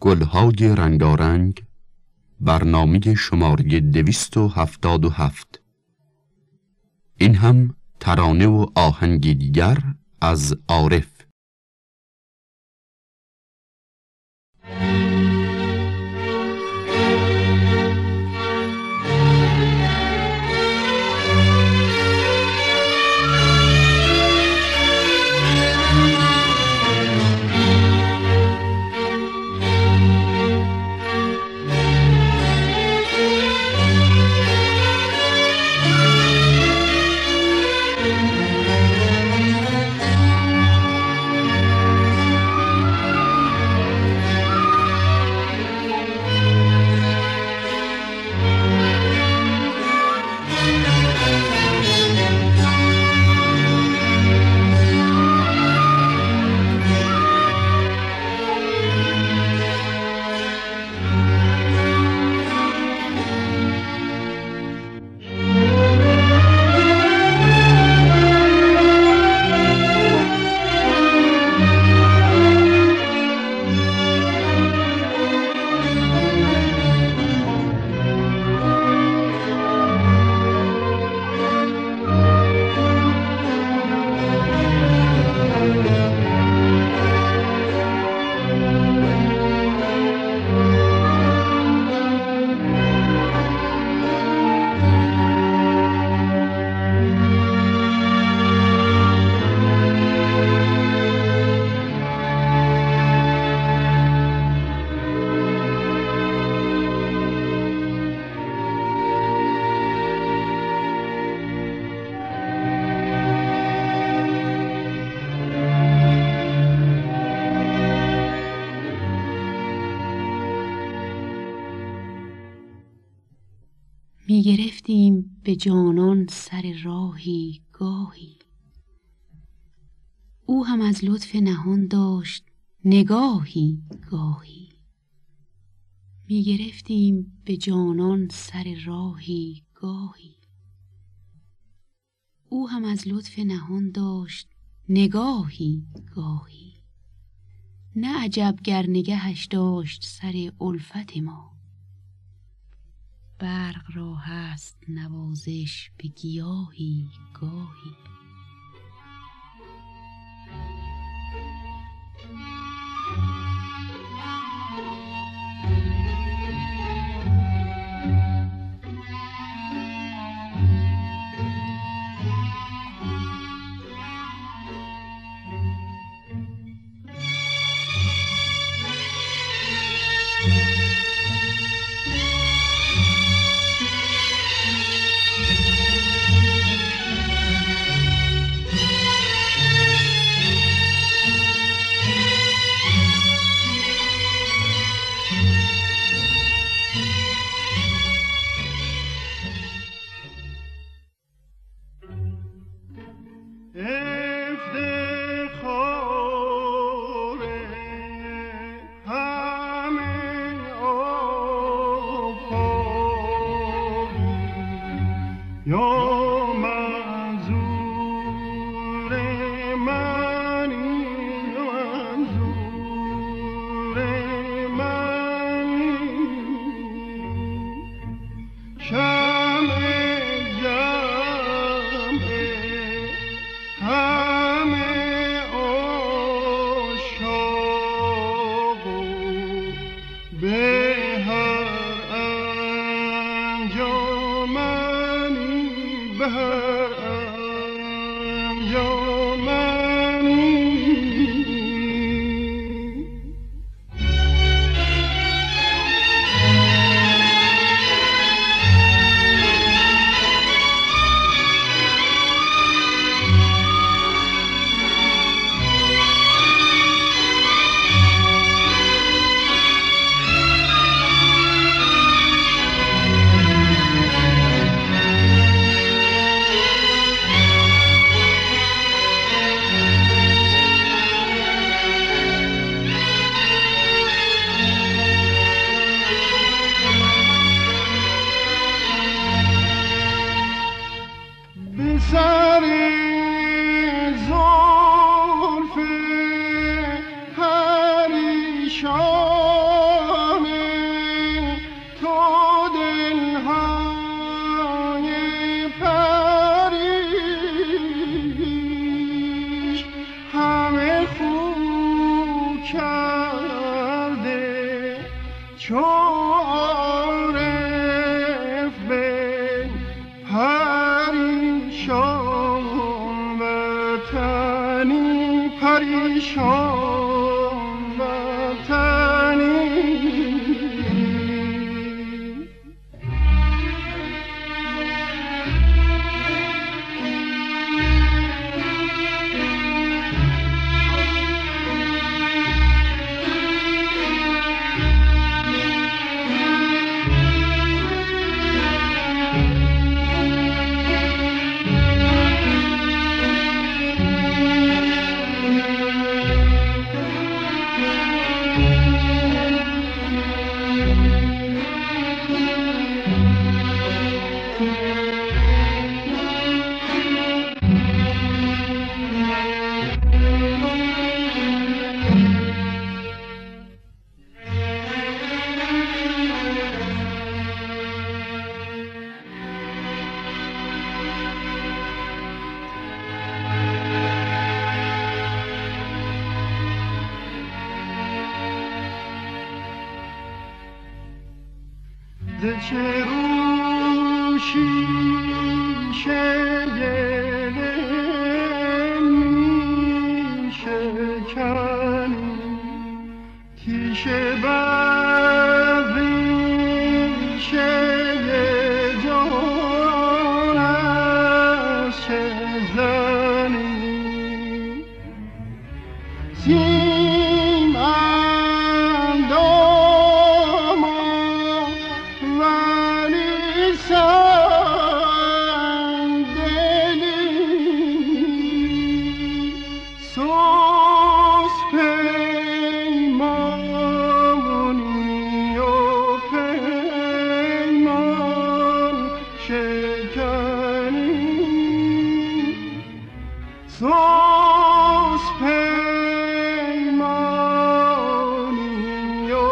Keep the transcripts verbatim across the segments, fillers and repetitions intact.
گلهای رنگارنگ، برنامه شماره دویست و هفتاد و هفت. این هم ترانه و آهنگی دیگر از عارف. می گرفتیم به جانان سر راهی گاهی، او هم از لطف نهان داشت نگاهی گاهی. می گرفتیم به جانان سر راهی گاهی، او هم از لطف نهان داشت نگاهی گاهی. نه عجب گر نگهش داشت سر الفت ما، برق را هست نوازش به گیاهی گاهی. شاه عارف به پریشان وطنی پریشان وطنی ز چه رو شیشه دل می شکنی تیشه بر ریشه جان از چه زنی سیم اندام ولی سنگدلی سوز پیمانی و پیمان شکنی سوز پیمانی و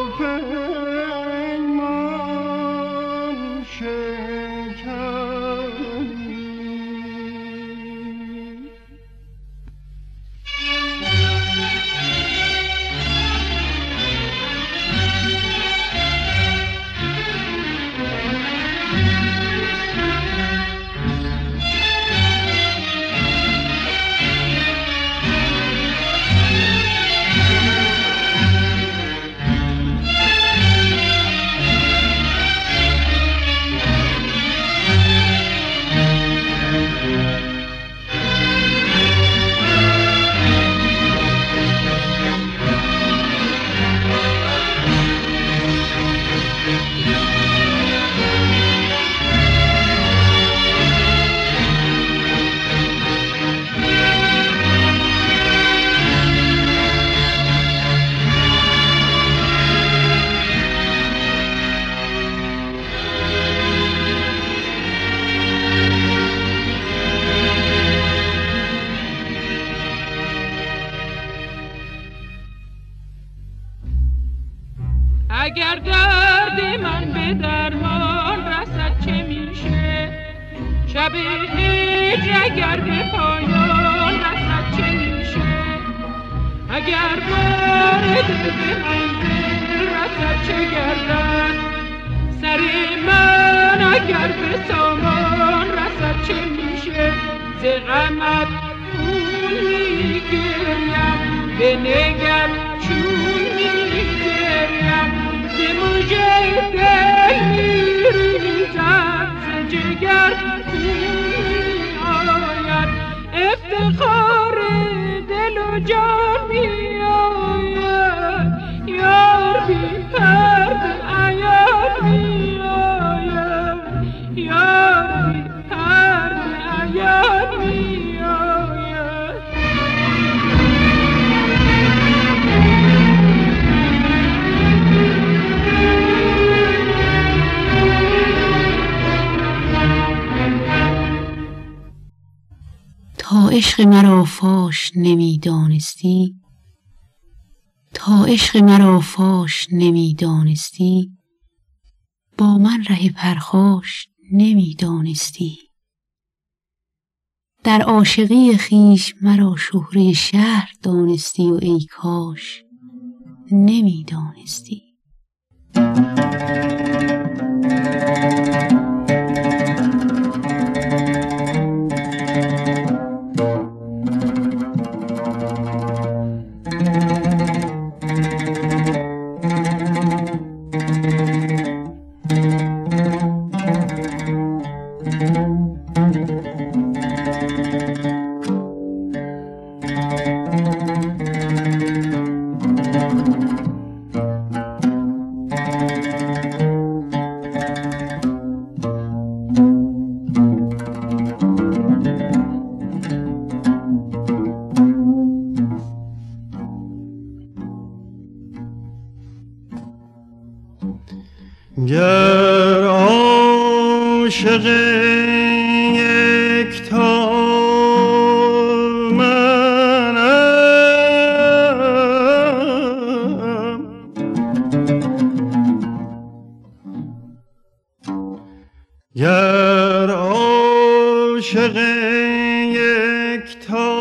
پیمان شکنی اگر درد من به درمان رسد چه میشه شب هجر اگر به پایان رسد چه میشه اگر بار دل به منزل رسد چه گردد سر من اگر به سامان رسد چه میشه ز غمت خون میگریم به نگر چون میگریم ز مژه دل میریزد ز جگر خون آید افتخار دل و جان میآید یار بی پرده عیان میآید یار بی پرده عیان میآید تا عشق مرا فاش نمیدانستی تا عشق مرا فاش نمیدانستی با من ره پرخاش نمیدانستی در عاشقی خویش مرا شهره شهر دانستی و ای کاش نمیدانستی گر عاشق یکتا منم، گر عاشق یکتا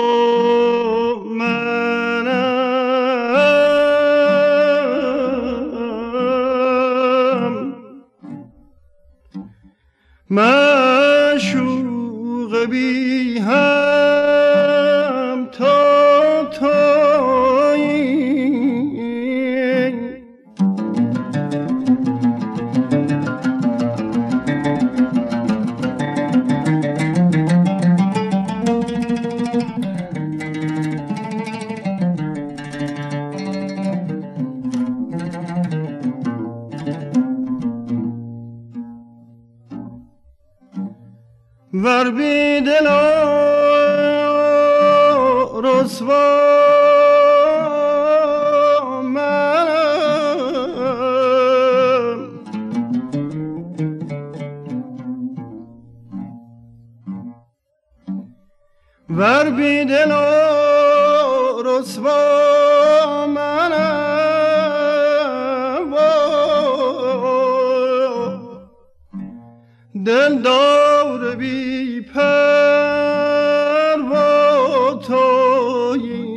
معشوق بی هم تا تویی، ور بی دل رسوا منم، ور بی دل رسوا منم، دل دار بی پروا تویی،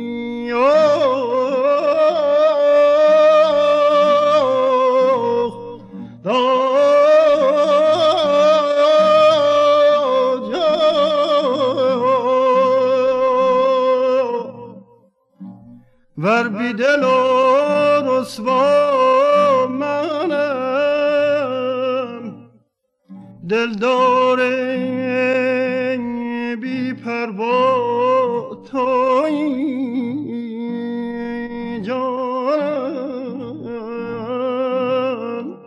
ور بی دل رسوا منم، دلدار بی پروا تویی جانم.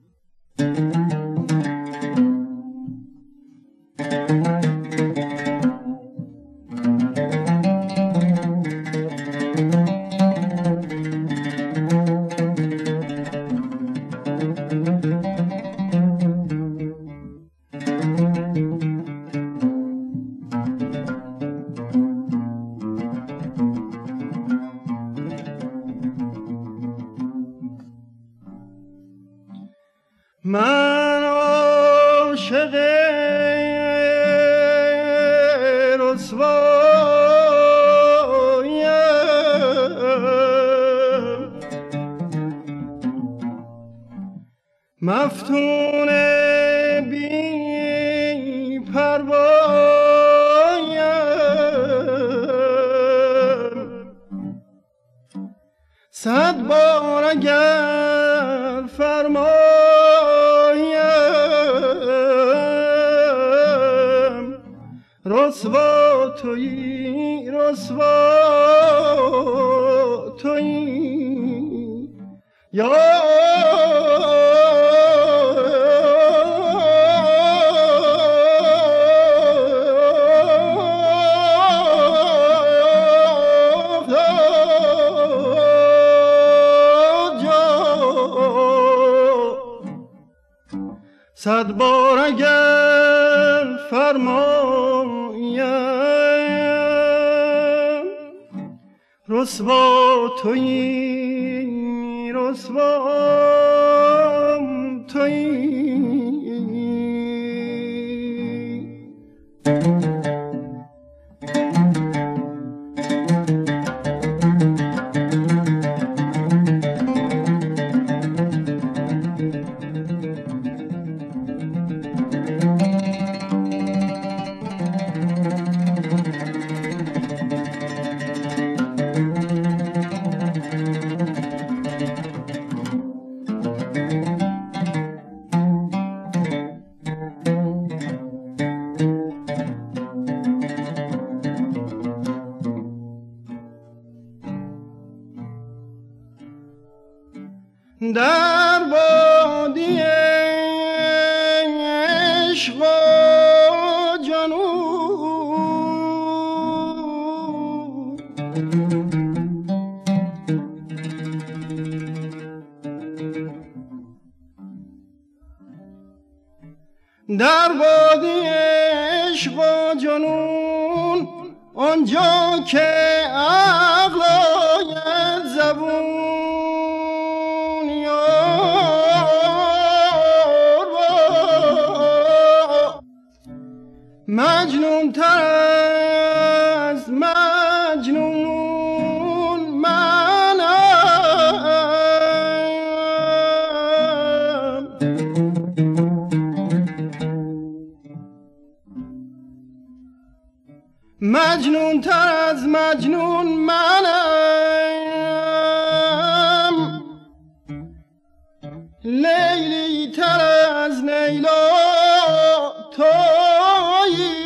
من عاشق رسوایم، مفتون بی پروایم، صد بار اگر فرمایم، رسوا تویی رسوا تویی یا صد بار اگر فرمایم، رسوا تویی رسوا تویی. در وادی عشق و جنون در وادی عشق و جنون آنجا که عقل آید زبون یار مجنون تر از مجنون منم مجنون تر از مجنون منم لیلی تر از لیلا تویی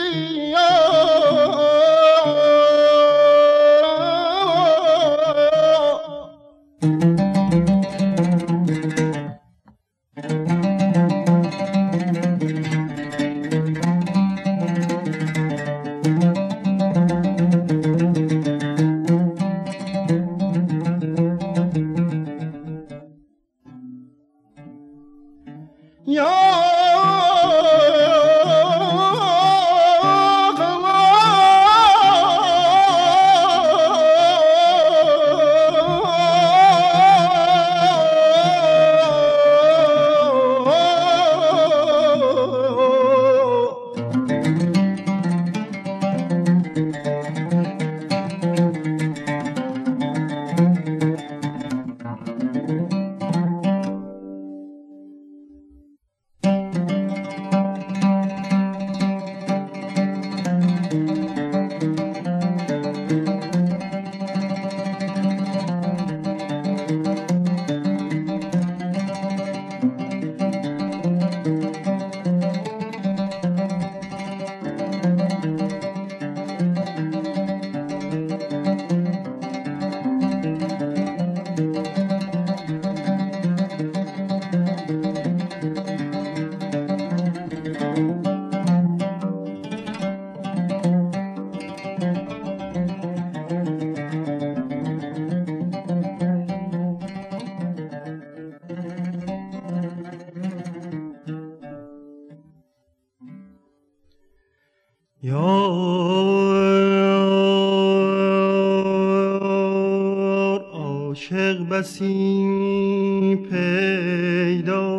یار عاشق بسی پیدا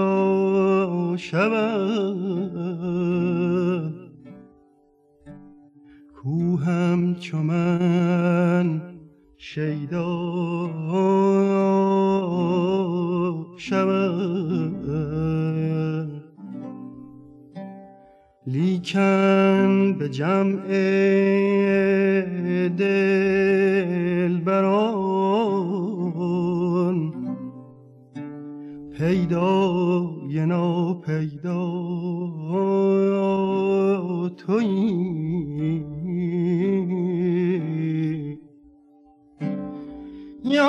شود کو همچو من شیدا شود لیکن به جمع دلبران پیدای ناپیدا تویی یا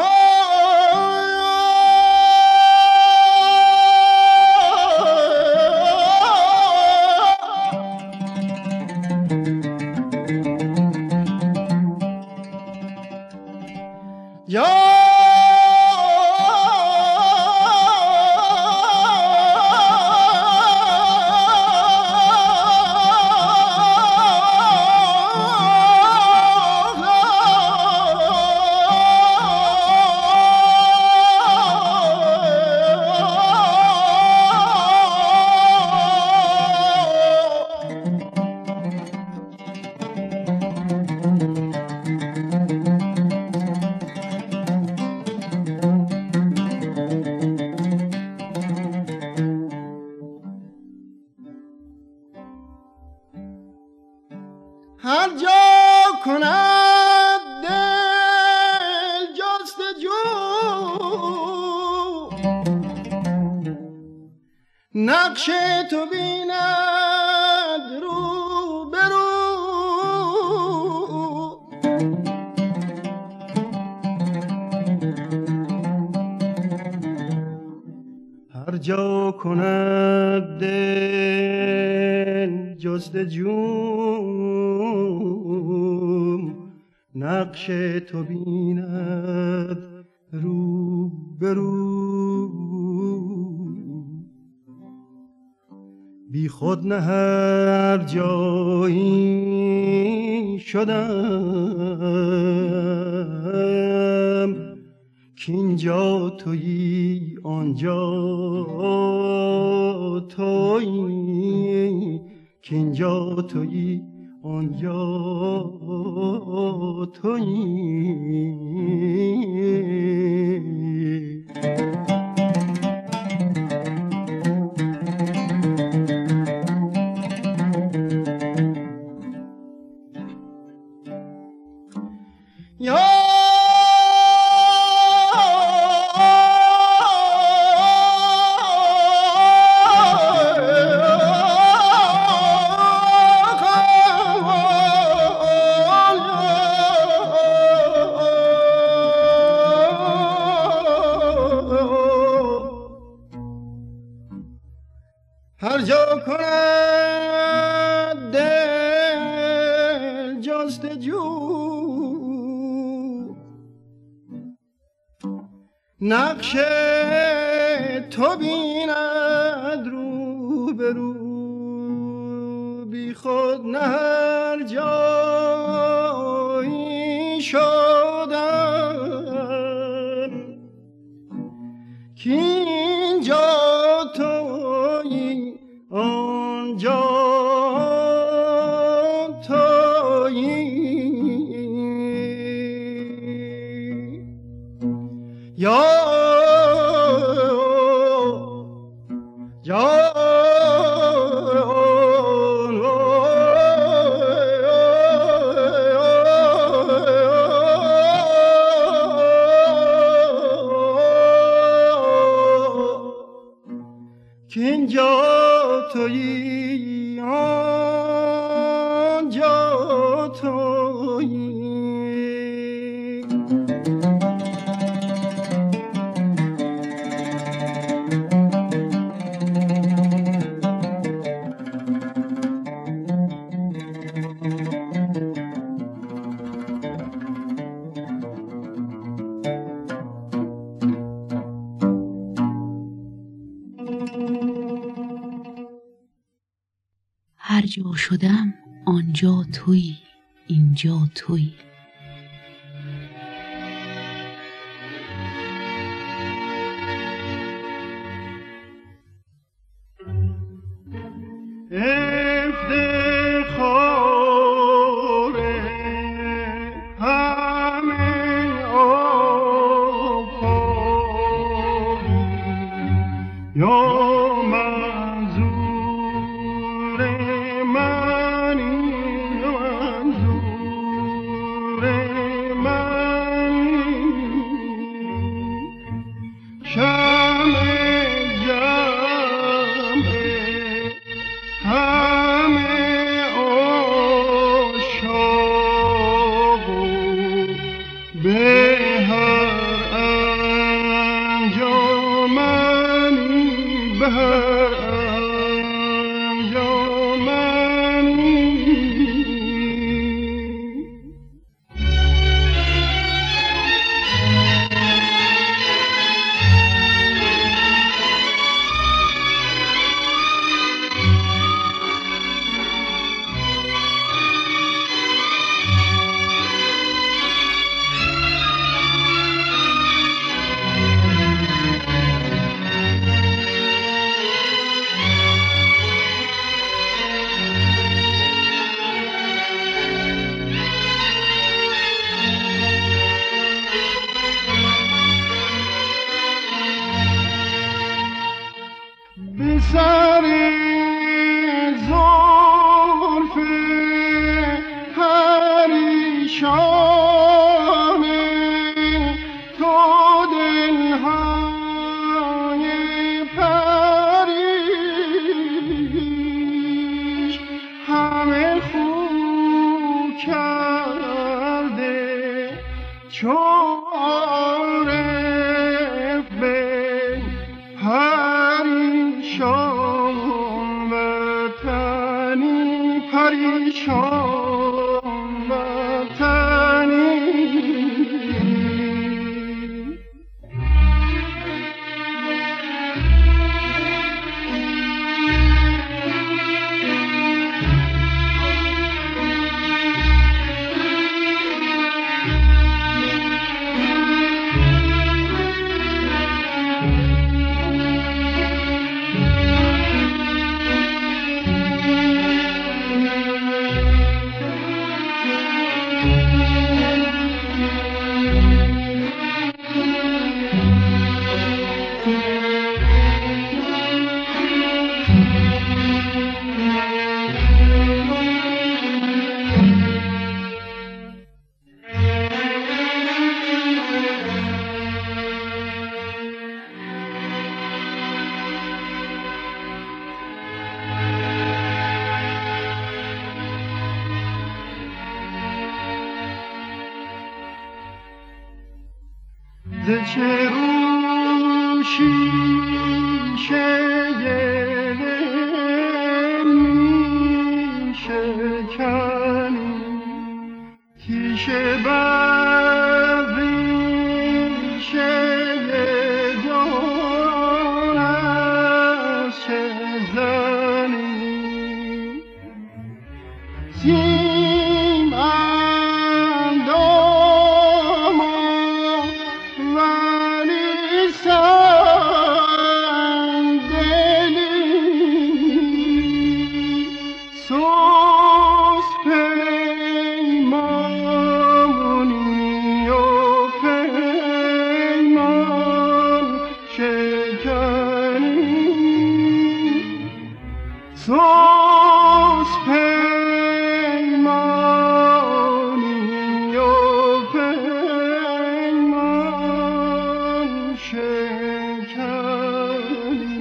هر جا کند دل جستجو نقش تو بیند رو برو هر جا کند دل جستجو نقش تو بیند رو به رو بی خود نه هر جایی شدم که اینجا تویی آنجا تویی که اینجا تویی آنجا تویی هر جا کند دل جستجو نقش تو بیند رو به رو بی خود نه هر جایی شدم که اینجا تویی آنجا تویی یا یا که اینجا تویی آنجا تویی هر جا شدم آنجا تویی اینجا تویی افتخار همه آفاقی یا چه رو شیشه می شکنی کیشه بر ریشه جان از چه زنی سیم اندام ولی سنگدلی سوز پیمانی و پیمان شکنی سوز پیمانی و پیمان شکنی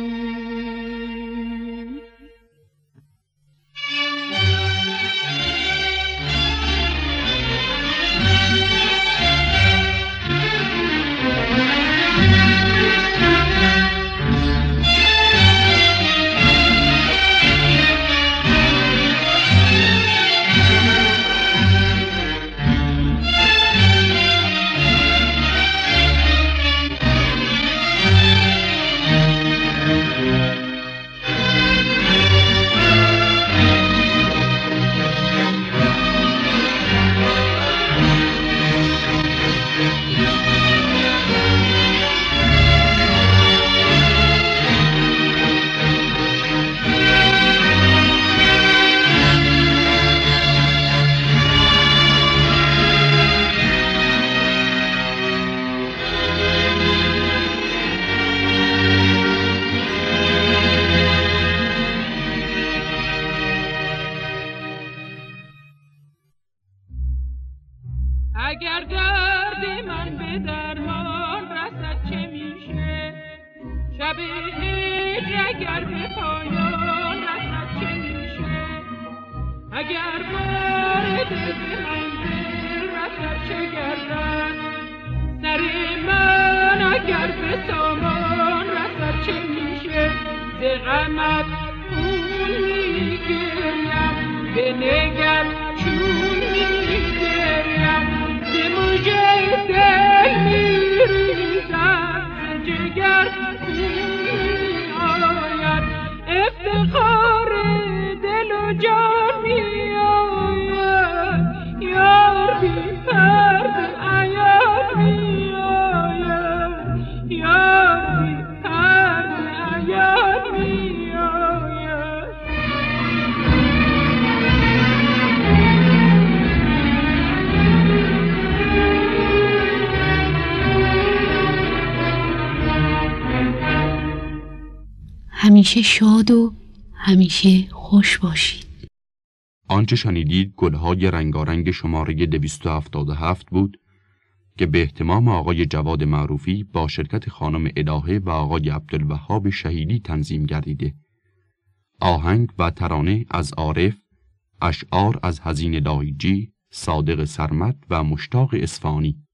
اگر درد من به درمان رسد چه میشه شب هجر اگر به پایان رسد چه میشه اگر وارد به منزل رسد چه گردد سر من اگر به سامان رسد چه میشه ز غمت خون میگریم بنگر چون میگریم مجھے دل میریزد جگر خون آید افتخار دل و جان میآید یار بی پرده عیان میآید یار بی پرده عیان میآید همیشه شاد و همیشه خوش باشید. آنچه شنیدید گلهای رنگارنگ شماره دویست و هفتاد و هفت بود که به اهتمام آقای جواد معروفی با شرکت خانم الهه و آقای عبدالوهاب شهیدی تنظیم گردیده. آهنگ و ترانه از عارف، اشعار از حزین لایجی، صادق سرمد و مشتاق اصفهانی.